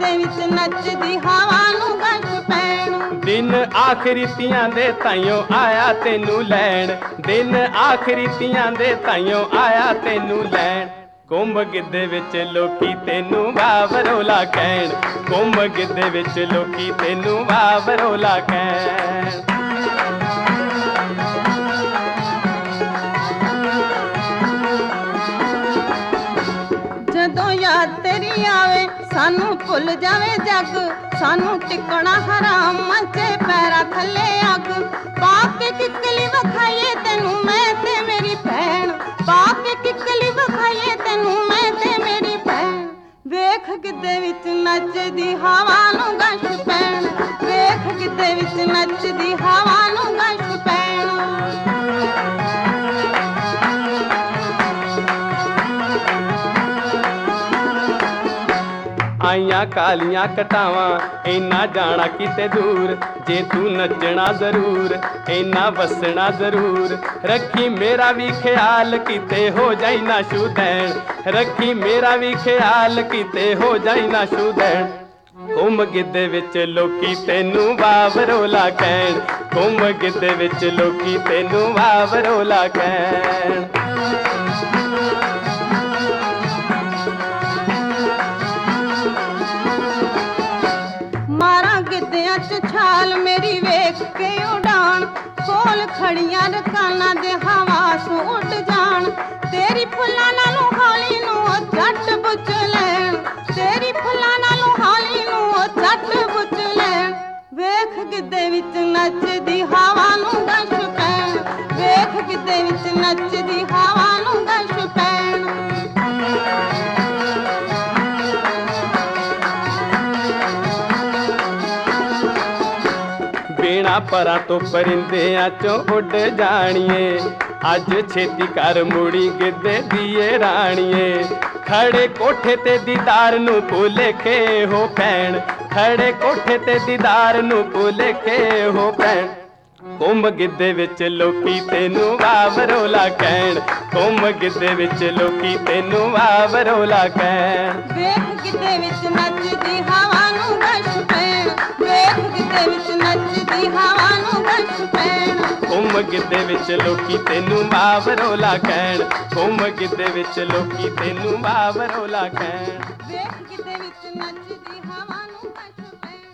ਗਿੱਧੇ ਵਿੱਚ ਨੱਚਦੀ ਹਵਾ ਨੂੰ ਗਸ਼ ਪੈਣ। दिन आखरी तियां दे ताइयों आया तेनू लैण, दिन आखरी तियां दे ताइयों आया तेनू लैण। कुंभ गिद्धे विच लोकी तेनू वावरोला कहण, कुंभ गिद्धे विच लोकी तेनू वावरोला कहण। ਜਦੋਂ ਯਾਦ ਤੇਰੀ ਆਵੇ ਸਾਨੂੰ ਭੁੱਲ ਜਾਵੇ ਜੱਗ, ਸਾਨੂੰ ਟਿਕਣਾ ਹਰਾਮ ਮੱਚੇ ਪੈਰਾਂ ਥੱਲੇ ਅੱਗ। ਪਾ ਕੇ ਕਿੱਕਲੀ ਵਿਖਾਈਏ ਤੈਨੂੰ ਮੈਂ ਤੇ ਮੇਰੀ ਭੈਣ, ਪਾ ਕੇ ਕਿੱਕਲੀ ਵਿਖਾਈਏ ਤੈਨੂੰ ਮੈਂ ਤੇ ਮੇਰੀ ਭੈਣ। ਵੇਖ ਗਿੱਧੇ ਵਿੱਚ ਨੱਚਦੀ ਹਵਾ ਨੂੰ ਗਸ਼ ਪੈਣ, ਵੇਖ ਗਿੱਧੇ ਵਿੱਚ ਨੱਚਦੀ ਹਵਾ ਨੂੰ ਗਸ਼ ਪੈਣ। आइयां कालियां कटावां इन्ना जाना किते दूर, जे तू नचना जरूर इन्ना वसना जरूर। रखी मेरा भी ख्याल किते हो जाई ना शुदैन, रखी मेरा भी ख्याल किते हो जाई ना शुदैन। कुंभ गिद्धे विच लोकी तेनू वावरोला कहण, कुंभ गिद्धे विच लोकी तेनू वावरोला कहण। ਮਾਰਾਂ ਗਿੱਧਿਆਂ ਚ ਛਾਲ ਮੇਰੀ ਵੇਖ ਕੇ ਉਡਾਣ, ਕੋਲ ਖੜੀਆਂ ਰਕਾਨਾਂ ਦੇ ਹਵਾਸ ਉੱਡ ਜਾਣ। ਤੇਰੀ ਫੁੱਲਾਂ ਨਾਲੋਂ ਹੌਲੀ ਨੂੰ ਉਹ ਝੱਟ ਬੁੱਝ ਲੈਣ, ਤੇਰੀ ਫੁੱਲਾਂ ਨਾਲੋਂ ਹੌਲੀ ਨੂੰ ਉਹ ਝੱਟ ਬੁੱਝ ਲੈਣ। ਵੇਖ ਗਿੱਧੇ ਵਿੱਚ ਨੱਚਦੀ ਹਵਾ ਨੂੰ ਗਸ਼ ਪੈਣ, ਵੇਖ ਗਿੱਧੇ ਵਿੱਚ ਨੱਚਦੀ ਹਵਾ ਨੂੰ ਗਸ਼ ਪੈਣ। बेड़ा परां तो परिंदियां चों उड जाणीए, अज छेती कर मुड़ी गिद्धे दीए राणीए। खड़े कोठे ते दीदार नू भुलेखे हो भैण, खड़े कोठे ते दीदार नू भुलेखे हो भैण। कुंभ गिद्धे विच लोकी तेनू वावरोला कहण, कुंभ गिद्धे विच लोकी तेनू वावरोला कहण। ਵੇਖ ਗਿੱਧੇ ਵਿੱਚ ਨੱਚਦੀ ਹਵਾ ਨੂੰ ਗਸ਼ ਪੈਣ, ਵੇਖ ਗਿੱਧੇ ਵਿੱਚ ਨੱਚਦੀ ਹਵਾ ਨੂੰ ਗਸ਼ ਪੈਣ। कुंभ गिद्धे विच लोकी तेनू वावरोला कहण, कुंभ गिद्धे विच लोकी तेनू वावरोला कहण। ਵੇਖ ਗਿੱਧੇ ਵਿੱਚ ਨੱਚਦੀ ਹਵਾ ਨੂੰ ਗਸ਼ ਪੈਣ।